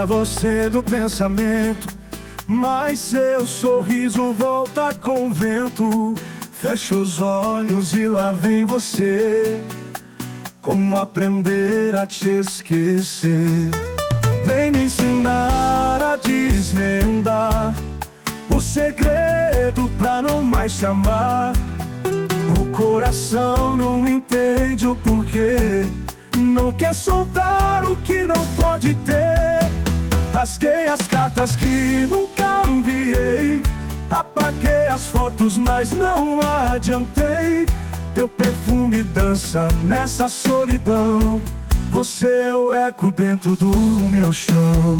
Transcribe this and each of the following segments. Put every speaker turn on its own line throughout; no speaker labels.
tira você do pensamento, mas seu sorriso volta com o vento. Fecha os olhos e lá vem você. Como aprender a te esquecer? Vem me ensinar a desvendar o segredo pra não mais te amar. O coração não entende o porquê, não quer soltar o que não pode ter. Rasguei as cartas que nunca enviei, apaguei as fotos, mas não adiantei. Teu perfume dança nessa solidão, você é o eco dentro do meu chão.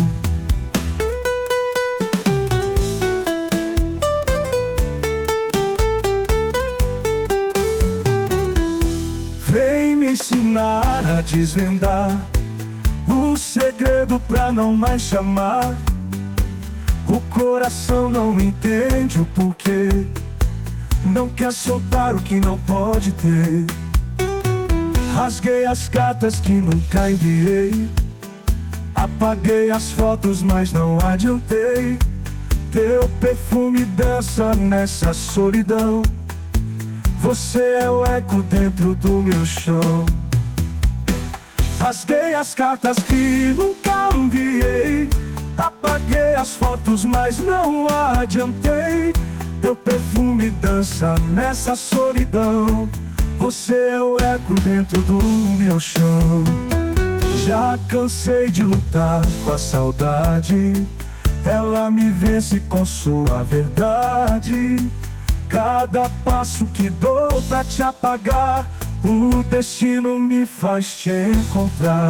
Vem me ensinar a desvendar o segredo pra não mais chamar. O coração não entende o porquê, não quer soltar o que não pode ter. Rasguei as cartas que nunca enviei, apaguei as fotos, mas não adiantei. Teu perfume dança nessa solidão, você é o eco dentro do meu chão. Rasguei as cartas que nunca enviei, apaguei as fotos, mas não adiantei. Teu perfume dança nessa solidão, você é o eco dentro do meu chão. Já cansei de lutar com a saudade, ela me vence com sua verdade. Cada passo que dou pra te apagar, o destino me faz te encontrar.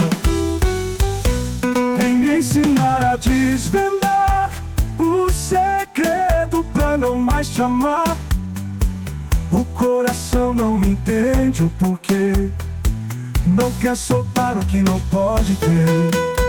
Vem me ensinar a desvendar o segredo pra não mais te amar. O coração não entende o porquê, não quer soltar o que não pode ter.